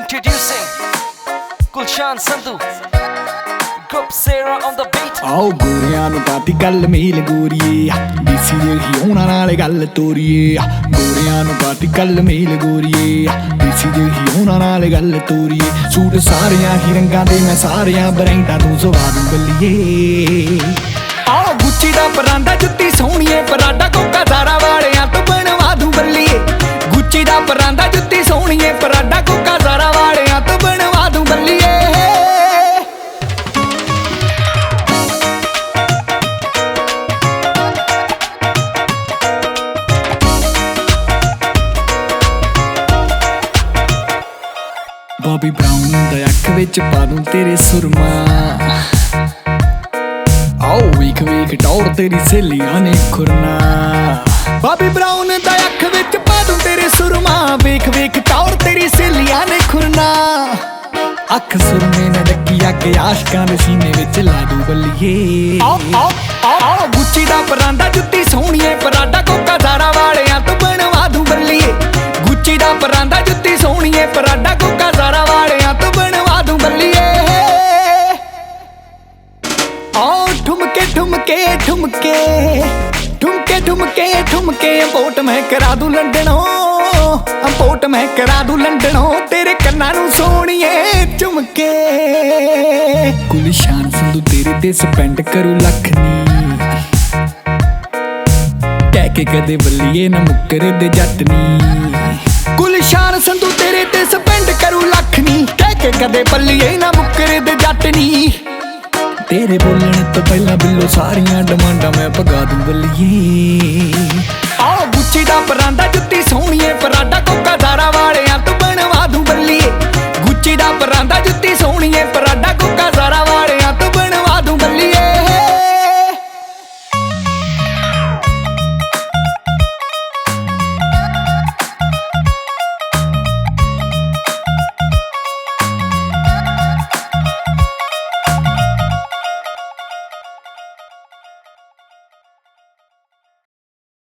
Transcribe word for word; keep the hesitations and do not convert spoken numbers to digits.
Introducing Gulshan Sandhu, Group Sarah on the beat. आओ गोरियां नु पाती गल मेल गोरिए बीसी दे होना नाले गल तोरिए गोरियां नु पाती गल मेल गोरिए बीसी दे होना नाले गल तोरिए सूट सारियां ही रंगां दे मैं सारियां ब्रांडां तू सवा दूं गलिए आओ गुच्ची दा परांदा जुत्ती सोहणीए पराडा कोका ज़ारा वालियां तो बनवा दूं बल्लीए गुच्ची दा परांदा जुत्ती सोहणीए पराडा कोका ज़ारा वालियां तो बनवा दूं बल्लीए बॉबी ब्राउन दा अख विच पा दूं तेरे सुरमा आओ वीक वीक टौर तेरी सहेलियां ने खुरना बॉबी ब्राउन दा अख विच पा दूं तेरे सुरमा वेख वेख टौर तेरी सहेलियां ने खुरना अख सुरमे ने डकी अग आशकां दे सीने विच ला दूं बल्लीए आओ आओ आओ गुच्ची दा परांदा जुत्ती सोहणीए पराडा कोका ज़ारा वालियां तो बनवा दूं बल्लीए गुच्ची दा परांदा जुत्ती सोहणीए पराडा कोका ज़ारा वालियां तो बनवा दूं बल्लीए आओ ठुमके ठुमके ठुमके ठुमके ठुमके ठुमके अंपोट मैं करा दूं लंडनों अंपोट मैं करा दूं लंडनों तेरे कन्नां नूं सोहणीए झुमके गुलशान संधू तेरे ते स्पेंड करूं लख नी कह के कदे बल्लीए ना मुक्कर दे जट नी गुलशान संधू तेरे ते स्पेंड करूं लख नी कह के कदे बल्लीए ना मुक्कर दे जट नी तेरे बोलने तो पहला बिल्लो सारियां डिमांडां मैं पगा दूं बल्लीए आओ गुच्ची दा परांदा जुत्ती सोहणीए पराडा